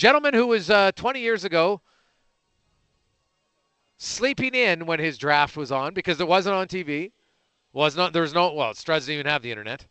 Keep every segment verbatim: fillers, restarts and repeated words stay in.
Gentleman who was uh, twenty years ago sleeping in when his draft was on because it wasn't on T V. Was not there was no well, Struds didn't even have the internet.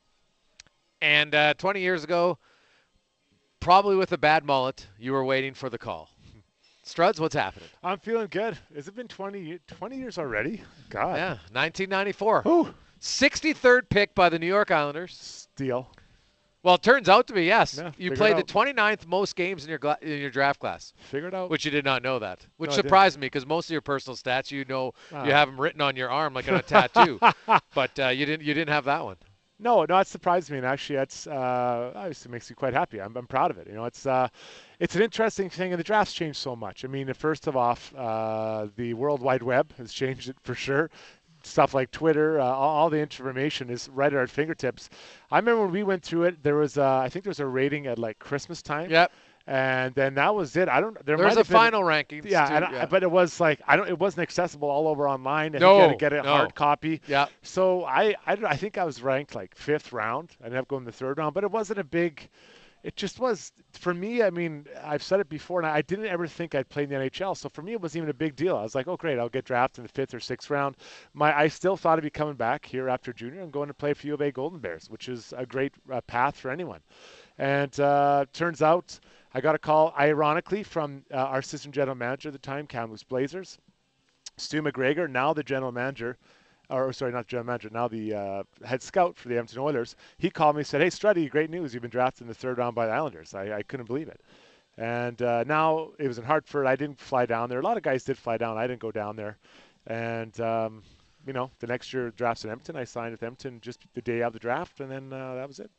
And uh, twenty years ago, probably with a bad mullet, you were waiting for the call. Struds, what's happening? I'm feeling good. Has it been twenty, twenty years already? God. Yeah, nineteen ninety-four. Ooh. sixty-third pick by the New York Islanders. Steal. Well, it turns out to be, yes. Yeah, you figure played it the out. twenty-ninth most games in your gla- in your draft class, Figure it out. which you did not know that, which No, I didn't. surprised me because most of your personal stats, you know, Ah. you have them written on your arm like on a tattoo, but uh, you didn't you didn't have that one. No, no, it surprised me, and actually, it's uh, obviously makes me quite happy. I'm, I'm proud of it. You know, it's uh, it's an interesting thing, and the draft's changed so much. I mean, first of all, uh, the World Wide Web has changed it for sure. Stuff like Twitter, uh, all, all the information is right at our fingertips. I remember when we went through it, there was, uh, I think there was a rating at like Christmas time. Yep. And then that was it. I don't. There There's might a have been, final rankings. Yeah, too, and I- yeah. but it was like I don't. It wasn't accessible all over online. I No, think you had to get a no. hard copy. Yeah. So I, I, don't- I think I was ranked like fifth round. I ended up going the third round, but it wasn't a big. It just was for me. I mean, I've said it before, and I didn't ever think I'd play in the N H L. So for me, it wasn't even a big deal. I was like, oh great, I'll get drafted in the fifth or sixth round. My, I still thought I'd be coming back here after junior and going to play for U of A Golden Bears, which is a great uh, path for anyone. And uh, turns out I got a call, ironically, from uh, our assistant general manager at the time, Kamloops Blazers, Stu McGregor, now the general manager. Or sorry, not the general manager, now the uh, head scout for the Edmonton Oilers. He called me and said, hey, Struddy, great news. You've been drafted in the third round by the Islanders. I, I couldn't believe it. And uh, now it was in Hartford. I didn't fly down there. A lot of guys did fly down. I didn't go down there. And, um, you know, the next year drafts in Edmonton. I signed with Edmonton just the day of the draft, and then uh, that was it.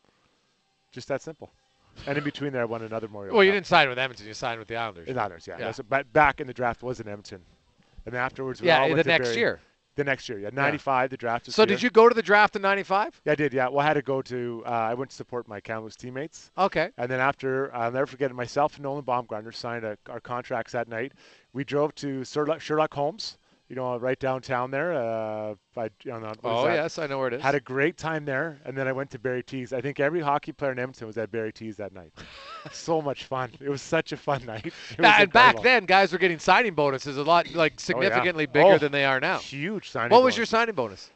Just that simple. And in between there, I won another Memorial Well, you Cup. didn't sign with Edmonton. You signed with the Islanders. In the Islanders, yeah. Yeah. That's- But back in the draft was in Edmonton. And afterwards, we all Yeah, went the to next Barrie. year. The next year, yeah. ninety-five, the draft was So here. did you go to the draft in ninety-five? Yeah, I did, yeah. Well, I had to go to, uh, I went to support my Kamloops teammates. Okay. And then after, I'll never forget it, myself and Nolan Baumgartner signed a, our contracts that night. We drove to Sherlock, Sherlock Holmes, you know, right downtown there. Uh, by, you know, what is Oh, that? yes, I know where it is. Had a great time there, and then I went to Barrie Tees. I think every hockey player in Edmonton was at Barrie Tees that night. So much fun. It was such a fun night. It was Yeah, and back incredible. then, guys were getting signing bonuses a lot, like Oh, yeah. significantly bigger Oh, than they are now. Huge signing What was bonus. your signing bonus?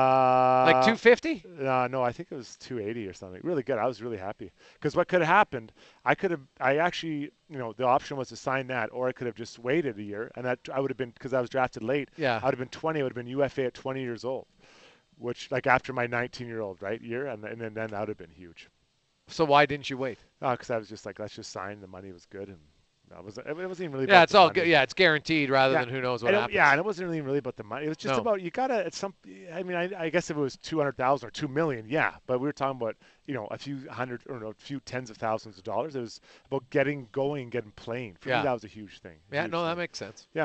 Uh, Like two fifty? Uh, no, I think it was two eighty or something. Really good. I was really happy because what could have happened, I could have, I actually, you know, the option was to sign that, or I could have just waited a year, and that I would have been, because I was drafted late. Yeah. I would have been twenty. I would have been U F A at twenty years old, which like after my nineteen-year-old right year, and, and then then that would have been huge. So why didn't you wait? Because I was just like, let's just sign. The money was good, and that was it. Wasn't even really. Yeah, about it's the all money. good. Yeah, it's guaranteed rather Yeah. than who knows what And it- happens. Yeah, and it wasn't really really about the money. It was just No. about you gotta at some. I mean, I, I guess if it was two hundred thousand or two million, yeah. But we were talking about you know a few hundred or no, a few tens of thousands of dollars. It was about getting going, getting playing. For Yeah. me, that was a huge thing. a Yeah, huge no, that thing. makes sense. Yeah.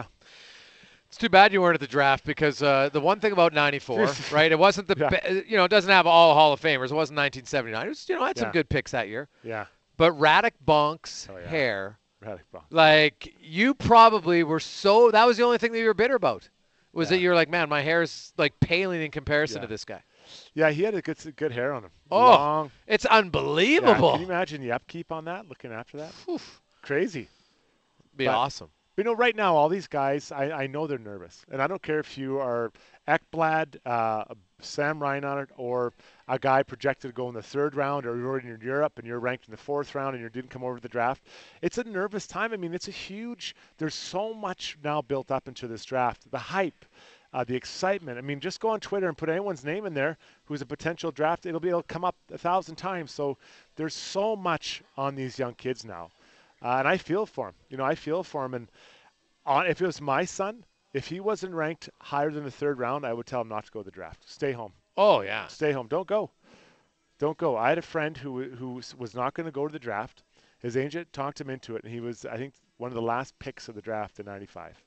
It's too bad you weren't at the draft because uh, the one thing about ninety-four, right? It wasn't the, Yeah. be- you know, it doesn't have all Hall of Famers. It wasn't nineteen seventy-nine. It was, you know, had some Yeah. good picks that year. Yeah. But Radek Bonk's Oh, yeah. hair, Right. Well, like you probably were so. That was the only thing that you were bitter about. Was Yeah. that you were like, man, my hair's like paling in comparison Yeah. to this guy. yeah, he had a good good hair on him. Oh, Long. It's Yeah, unbelievable. can you imagine the upkeep on that? Looking after that, Oof. crazy. Be But- awesome. You know, right now, all these guys, I, I know they're nervous. And I don't care if you are Ekblad, uh, Sam Reinhardt, or a guy projected to go in the third round, or you're in Europe and you're ranked in the fourth round and you didn't come over to the draft. It's a nervous time. I mean, it's a huge, there's so much now built up into this draft. The hype, uh, the excitement. I mean, just go on Twitter and put anyone's name in there who's a potential draft. It'll be, it'll come up a thousand times. So there's so much on these young kids now. Uh, and I feel for him. You know, I feel for him. And on, if it was my son, if he wasn't ranked higher than the third round, I would tell him not to go to the draft. Stay home. Oh yeah. Stay home. Don't go. Don't go. I had a friend who who was not going to go to the draft. His agent talked him into it, and he was, I think, one of the last picks of the draft in ninety-five.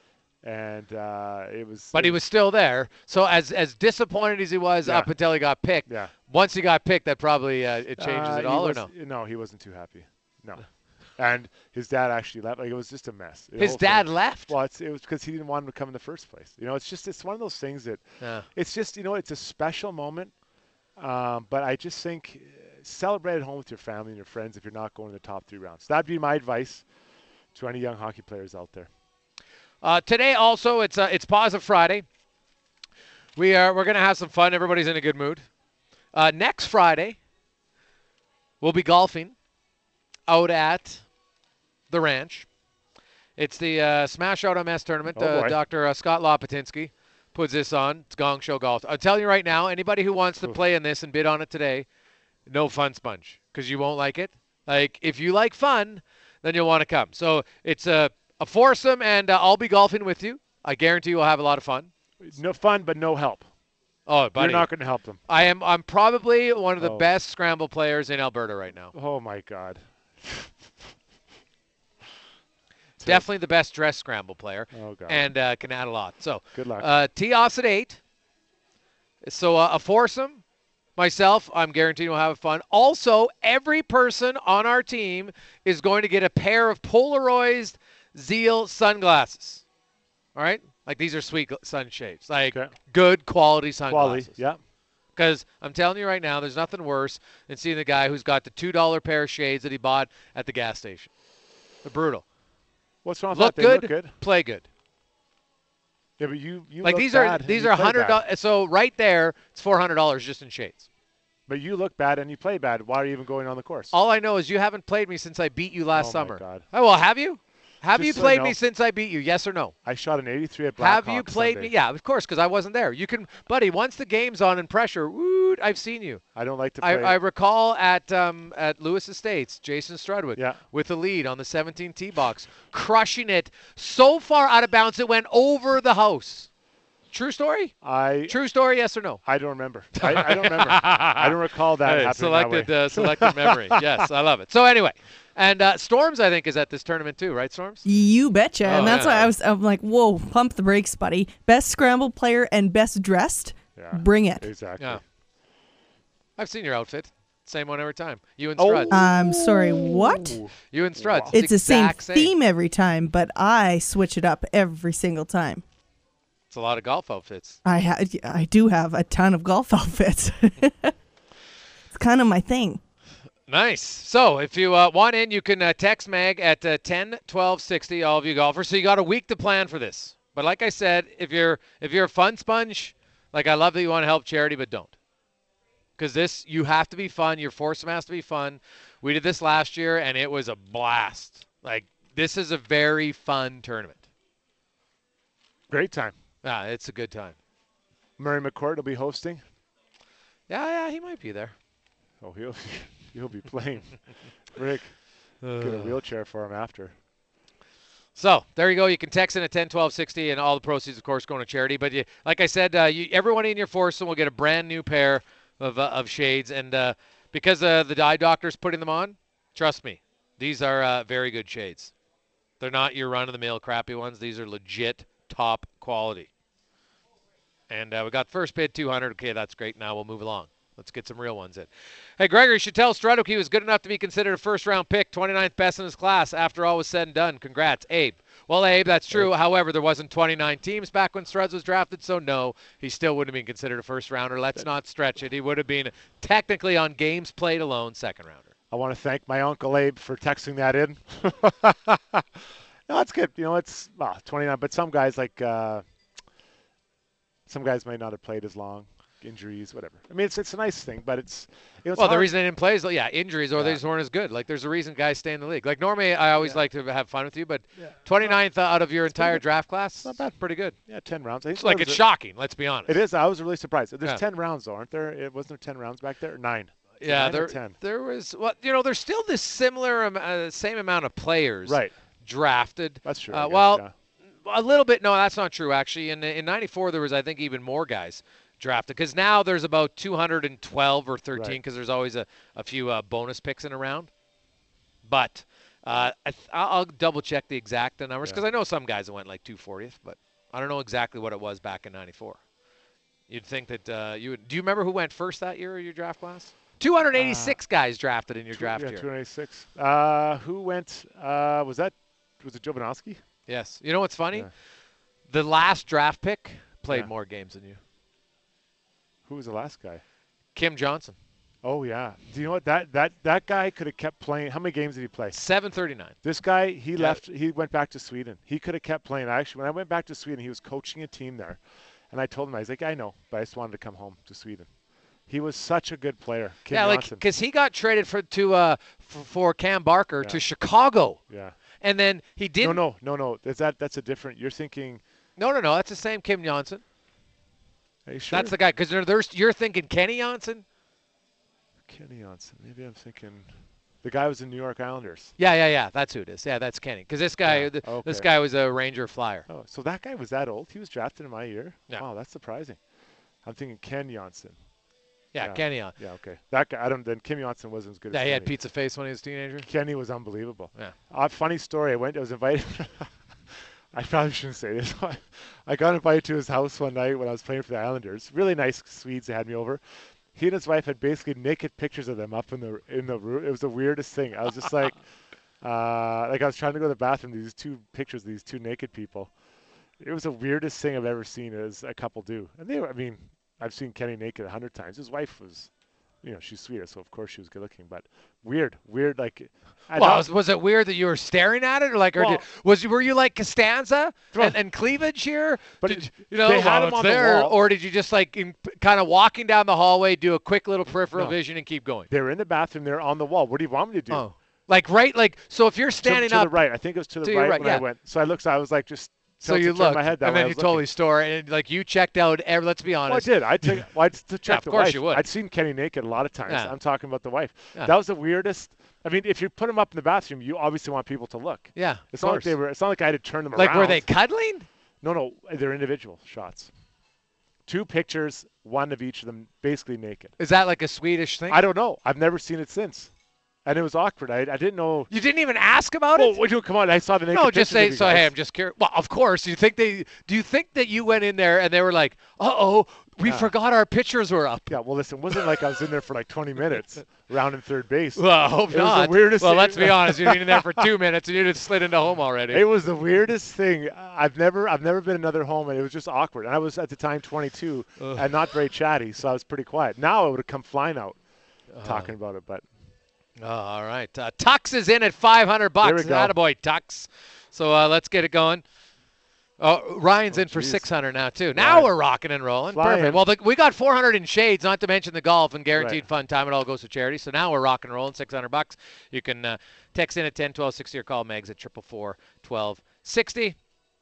And uh, it was. But it he was still there. So as as disappointed as he was Yeah. up until he got picked, Yeah. once he got picked, that probably uh, it changes Uh, it he all, was- or no? No, he wasn't too happy. No. And his dad actually left. Like, it was just a mess. The His whole dad thing. left. Well, it's, it was because he didn't want him to come in the first place. You know, it's just it's one of those things that Yeah. it's just you know it's a special moment. Um, but I just think, celebrate at home with your family and your friends if you're not going to the top three rounds. That'd be my advice to any young hockey players out there. Uh, today also, it's uh, it's Pause of Friday. We are we're gonna have some fun. Everybody's in a good mood. Uh, next Friday, we'll be golfing out at the ranch. It's the uh, Smash Out M S tournament. Oh, uh, boy. Doctor Uh, Scott Lopatinsky puts this on. It's Gong Show Golf. I'm telling you right now, anybody who wants to Oof. play in this and bid on it today, no fun sponge, because you won't like it. Like, if you like fun, then you'll want to come. So it's a, a foursome, and uh, I'll be golfing with you. I guarantee you'll have a lot of fun. No fun, but no help. Oh, buddy. You're not going to help them. I am. I'm probably one of the Oh. best scramble players in Alberta right now. Oh, my God. Definitely the best dress scramble player, Oh, God. and uh, can add a lot. So, Good luck. uh, tee offs at eight. So uh, a foursome. Myself, I'm guaranteed we'll have fun. Also, every person on our team is going to get a pair of polarized Zeal sunglasses. All right? Like, these are sweet gl- sunshades. Like, Okay. good quality sunglasses. Quality, yeah. Because I'm telling you right now, there's nothing worse than seeing the guy who's got the two dollar pair of shades that he bought at the gas station. They're brutal. What's wrong with Look that? They good, look good. play good. Yeah, but you, you Like, look these bad are and these you are play hundred bad. dollars. So right there, it's four hundred dollars just in shades. But you look bad and you play bad. Why are you even going on the course? All I know is you haven't played me since I beat you last Oh, my summer. God. Oh, well, have you? Have Just you so I played know. me since I beat you? Yes or no? I shot an eighty-three at Blackhawk Have you played Sunday. me? Yeah, of course, because I wasn't there. You can, buddy. Once the game's on and pressure, woo, I've seen you. I don't like to I, play. I recall at um, at Lewis Estates, Jason Strudwick Yeah. with the lead on the seventeen tee box, crushing it so far out of bounds it went over the house. True story? I True story? Yes or no? I don't remember. I, I don't remember. I don't recall that Hey, happening selected that way. uh, selected memory. Yes, I love it. So anyway, and uh, Storms I think is at this tournament too, right? Storms. You betcha. Oh, and that's yeah. why I was I'm like, whoa, pump the brakes, buddy. Best scramble player and best dressed. Yeah, Bring it. Exactly. Yeah. I've seen your outfit. Same one every time. You and Oh. Strud. I'm sorry, what? Ooh. you and Strud. Wow. It's the same exact theme every time, but I switch it up every single time. It's a lot of golf outfits. I ha- I do have a ton of golf outfits. It's kind of my thing. Nice. So if you uh, want in, you can uh, text Mag at uh, ten twelve sixty, all of you golfers. So you got a week to plan for this. But like I said, if you're if you're a fun sponge, like I love that you want to help charity, but don't. Because this, you have to be fun. Your foursome has to be fun. We did this last year, and it was a blast. Like, this is a very fun tournament. Great time. Yeah, it's a good time. Murray McCourt will be hosting. Yeah, yeah, he might be there. Oh, he'll he'll be playing. Rick, get a wheelchair for him after. So there you go. You can text in at ten twelve sixty, and all the proceeds, of course, going to charity. But you, like I said, uh, you, everyone in your foursome will get a brand new pair of uh, of shades, and uh, because uh, the eye doctor's putting them on, trust me, these are uh, very good shades. They're not your run-of-the-mill crappy ones. These are legit top quality. And uh, we got first bid two hundred. Okay, that's great. Now we'll move along. Let's get some real ones in. Hey, Gregory should tell Strudwick he was good enough to be considered a first-round pick, twenty-ninth best in his class after all was said and done. Congrats, Abe. Well, Abe, that's true. Abe. However, there wasn't twenty-nine teams back when Struds was drafted, so no, he still wouldn't have been considered a first-rounder. Let's not stretch it. He would have been technically on games played alone, second-rounder. I want to thank my Uncle Abe for texting that in. No, it's good. You know, it's well, twenty-nine, but some guys like uh, some guys might not have played as long, injuries, whatever. I mean, it's it's a nice thing, but it's you know, it's Well, the hard. reason they didn't play is, yeah, injuries, or Yeah. they just weren't as good. Like, there's a reason guys stay in the league. Like, normally, I always Yeah. like to have fun with you, but Yeah. twenty-ninth out of your It's pretty entire good. draft class, not bad. pretty good. Yeah, ten rounds. I think It's like there it's was a- shocking, let's be honest. It is. I was really surprised. There's Yeah. ten rounds, though, aren't there? It wasn't there ten rounds back there? Nine. Is it Yeah, nine or there, ten. there was, well, you know, there's still this similar, am- uh, same amount of players Right. drafted. That's true. Uh, I guess, well, yeah. A little bit. No, that's not true, actually. In in ninety-four, there was, I think, even more guys drafted, because now there's about two hundred twelve or thirteen, Right. because there's always a, a few uh, bonus picks in a round. But uh, I th- I'll I'll double-check the exact numbers, Yeah. because I know some guys that went like two fortieth, but I don't know exactly what it was back in ninety-four. You'd think that uh, you would. Do you remember who went first that year in your draft class? two hundred eighty-six guys drafted in your Tw- draft yeah, year. two eighty-six. Uh, who went? Uh, was that? Was it Jovanovski? Yes. You know what's funny? Yeah. The last draft pick played Yeah. more games than you. Who was the last guy? Kim Johnson. Oh yeah. Do you know what that that that guy could have kept playing? How many games did he play? seven thirty-nine. This guy, he Yeah. left. He went back to Sweden. He could have kept playing. Actually, when I went back to Sweden, he was coaching a team there, and I told him, I was like, I know, but I just wanted to come home to Sweden. He was such a good player. Kim Yeah, like Johnson. because he got traded for to uh f- for Cam Barker Yeah. to Chicago, Yeah. and then he No, didn't. no, no, no. That's that. That's a different. You're thinking. no, no, no. That's the same Kim Johnson. Are you sure? That's the guy. Because there's you're thinking Kenny Johnson. Kenny Johnson. Maybe I'm thinking. The guy was in New York Islanders. Yeah, yeah, yeah. That's who it is. Yeah, that's Kenny. Because this guy, Yeah, th- this okay. guy was a Ranger flyer. Oh, so that guy was that old? He was drafted in my year. Yeah. Wow, that's surprising. I'm thinking Ken Johnson. Yeah, Yeah. Kenny. On. Yeah, okay. That guy. I don't. Then Kim Johnson wasn't as good Yeah, as he had Kenny. pizza face when he was a teenager. Kenny was unbelievable. Yeah. Uh, funny story. I went. I was invited. I probably shouldn't say this. I got invited to his house one night when I was playing for the Islanders. Really nice Swedes that had me over. He and his wife had basically naked pictures of them up in the in the room. It was the weirdest thing. I was just like, uh, like I was trying to go to the bathroom. These two pictures of these two naked people. It was the weirdest thing I've ever seen as a couple do. And they were. I mean, I've seen Kenny naked a hundred times. His wife was, you know, she's Swedish, so of course she was good looking. But weird, weird. Like, I Well, don't- was, was it weird that you were staring at it, or like, or Well- did, was were you like Costanza Well- and, and cleavage here? But Did, it- you know, they had well, him it's on the there, wall. or did you just like in, kind of walking down the hallway, do a quick little peripheral No. vision, and keep going? they were in the bathroom. They're on the wall. What do you want me to do? Oh, like right, like so if you're To- standing to, up, the right. I think it was to the to your right, right, when yeah. I went. So I looked. So I was like, just so tilted, you turned looked, my head that and way. then I you was told looking. me story, and like you checked out. Every, let's be Well, I honest. honest. did. I took. Well, I just to check of the course wife. you would. I'd seen Kenny naked a lot of times. Yeah. I'm talking about the wife. Yeah. That was the weirdest. I mean, if you put him up in the bathroom, you obviously want people to look. Yeah, It's of not like course. they were. It's not like I had to turn them Like around. were they cuddling? No, no. They're individual shots. Two pictures, one of each of them, basically naked. Is that like a Swedish thing? I don't know. I've never seen it since, and it was awkward. I, I didn't know. you didn't even ask about Well, it. would you come on? I saw the naked No, just pictures of say you so. guys. Hey, I'm just curious. Well, of course. You think they? Do you think that you went in there and they were like, "Uh oh, we Yeah. forgot our pictures were up." Yeah, well, listen, it wasn't like I was in there for like twenty minutes, rounding third base. Well, I hope It was the not. weirdest well, thing- let's be honest. You've been in there for two minutes and you just slid into home already. It was the weirdest thing. I've never, I've never been in another home, and it was just awkward. And I was at the time twenty-two Ugh. and not very chatty, so I was pretty quiet. Now I would have come flying out Uh, talking about it, but Oh, all right. Uh, Tux is in at five hundred bucks. There we go. Attaboy, Tux. So uh, let's get it going. Oh, Ryan's Oh, in for geez. six hundred now too. Now Ryan. we're rocking and rolling. Flying. Perfect. Well, the, we got four hundred in shades, not to mention the golf and guaranteed Right. fun time. It all goes to charity. So now we're rocking and rolling. six hundred bucks. You can uh, text in at ten twelve sixty or call Megs at triple four twelve sixty.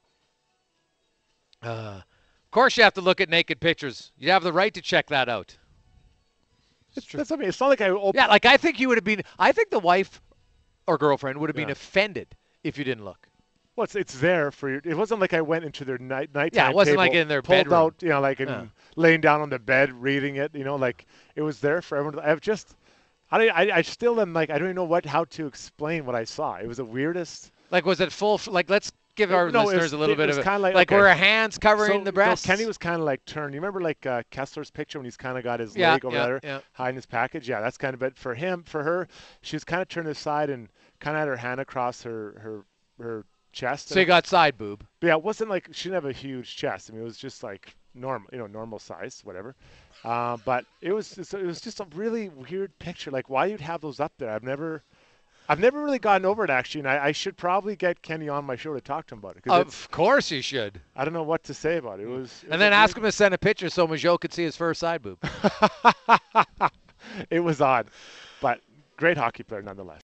Uh, of course, you have to look at naked pictures. You have the right to check that out. it's, that's, I mean, it's not like I opened. Yeah, like I think you would have been. I think the wife or girlfriend would have been Yeah. offended if you didn't look. Well, it's, it's there for you. It wasn't like I went into their night nighttime Yeah, it wasn't like table, in their pulled bedroom. out, you know, like and Yeah. laying down on the bed reading it. You know, like it was there for everyone. I've just, I, don't- I, I still am like I don't even know what how to explain what I saw. It was the weirdest. Like, was it full? Like, let's give our No, it listeners was- a little it bit was of a kinda like- like okay. were her hands covering so, the breasts? No, Kenny was kind of like turned. You remember like uh, Kessler's picture when he's kind of got his yeah, leg over yeah, there, yeah. hiding his package. Yeah, that's kind of. But for him, for her, she was kind of turned aside and kind of had her hand across her her her chest. So you got side boob. But yeah, it wasn't like she didn't have a huge chest. I mean, it was just like normal, you know, normal size, whatever. Uh, but it was just, it was just a really weird picture. Like, why you'd have those up there? I've never, I've never really gotten over it actually, and I, I should probably get Kenny on my show to talk to him about it. 'cause it's- Of course you should. I don't know what to say about it. It was. It was And then a ask weird- him to send a picture so Majot could see his first side boob. It was odd, but great hockey player nonetheless.